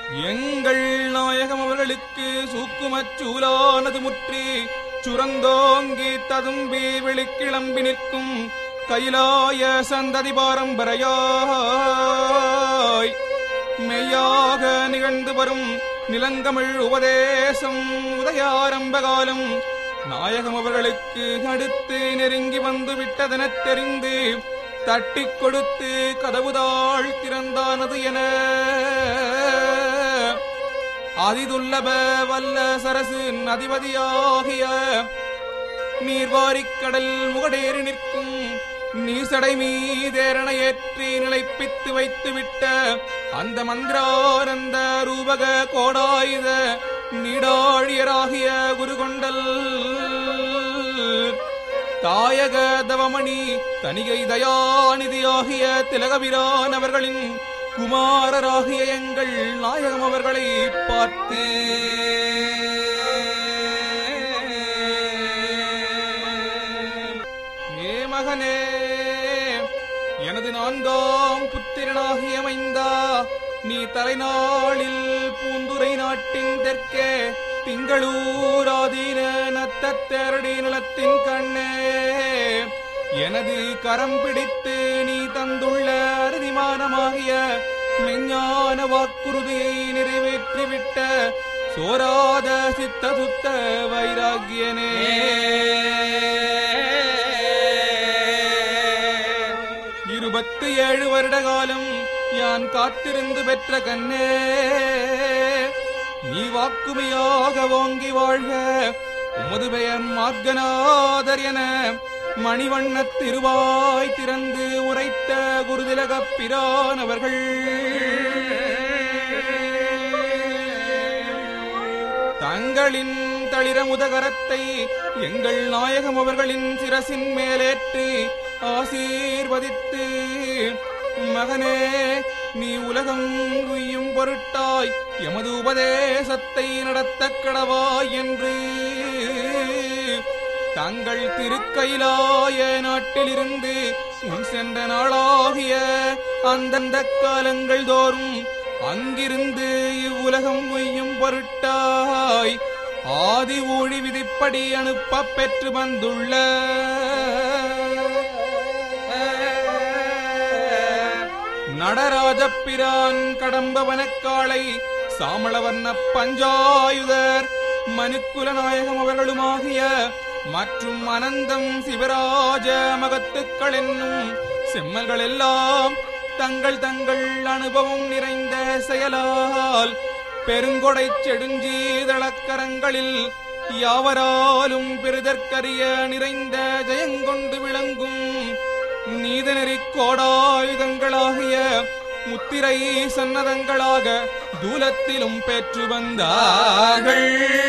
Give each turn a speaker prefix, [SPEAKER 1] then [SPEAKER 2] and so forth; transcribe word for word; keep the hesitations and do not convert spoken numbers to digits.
[SPEAKER 1] எங்கள் நாயகம் அவர்களுக்கு சூக்குமச் சூலானது முற்றி சுரந்தோங்கி ததும்பி வெளிக்கிளம்பி நிற்கும் கைலாய சந்ததி பாரம்பரையாய் மெய்யாக நிகழ்ந்து வரும் நிலங்கமிழ் உபதேசம் உதயாரம்ப காலம் நாயகம் அவர்களுக்கு அடுத்து நெருங்கி வந்து விட்டதெனத் தெரிந்து தட்டிக் கொடுத்து கதவுதாள் திறந்தானது என அதிதுல்லப வல்ல சரசு நதிபதியாகிய நீர்வாரிக்கடல் முகடேறி நிற்கும் நீசடை மீதேரண ஏற்றி நிலைப்பித்து வைத்து விட்ட அந்த மந்திரானந்த ரூபக கோடாயுத நீடாழியராகிய குருகொண்டல் தாயக தவமணி தனிகை தயாநிதியாகிய திலகபிரான் அவர்களின் குமாரராகிய எங்கள் நாயகம் அவர்களை பார்த்து ஏ மகனே, எனது நான்காம் புத்திரனாகிய மைந்தா, நீ தலைநாளில் பூந்துரை நாட்டின் தெற்கே திங்களூராதீன நத்தத்தேரடி நிலத்தின் கண்ணே எனது கரம் பிடித்து நீ தந்துள்ள அறுதிமானமாகிய மெஞ்ஞான வாக்குறுதியை நிறைவேற்றிவிட்ட சோராத சித்த சுத்த வைராகியனே. இருபத்தி ஏழு வருட காலம் யான் காத்திருந்து பெற்ற கண்ணே, நீ வாக்குமையாக ஓங்கி வாழ்க. உமது பெயர் மார்கநாதர் என மணிவண்ண திருவாய் திறந்து உரைத்த குருதிலகப் பிரான் அவர்கள் தங்களின் தளிரமுதகரத்தை எங்கள் நாயகம் அவர்களின் சிரசின் மேலேற்றி ஆசீர்வதித்து, மகனே, நீ உலகம் உய்யும் பொருட்டாய் எமது உபதேசத்தை நடத்தக் கடவாய் என்று தங்கள் திருக்கைலாய நாட்டிலிருந்து முன் சென்ற நாளாகிய அந்தந்த காலங்கள் தோறும் அங்கிருந்து இவ்வுலகம் உய்யும் பொருட்டாய் ஆதி ஊழி விதிப்படி அனுப்ப பெற்று வந்துள்ள நடராஜப்பிரான் கடம்பவனக்காளை சாமளவர்ண பஞ்சாயுதர் மனுக்குல நாயகம் அவர்களுமாகிய மற்றும் அனந்தம் சிவராஜ மகத்துக்கள் என்னும் செம்மல்கள் எல்லாம் தங்கள் தங்கள் அனுபவம் நிறைந்த செயலால் பெருங்கொடை செடுஞ்சீதளக்கரங்களில் யாவராலும் பெருதற்கரிய நிறைந்த ஜெயங்கொண்டு விளங்கும் நீதநெறி கோடாயுதங்களாகிய முத்திரை சன்னதங்களாக தூலத்திலும் பெற்று வந்தார்கள்.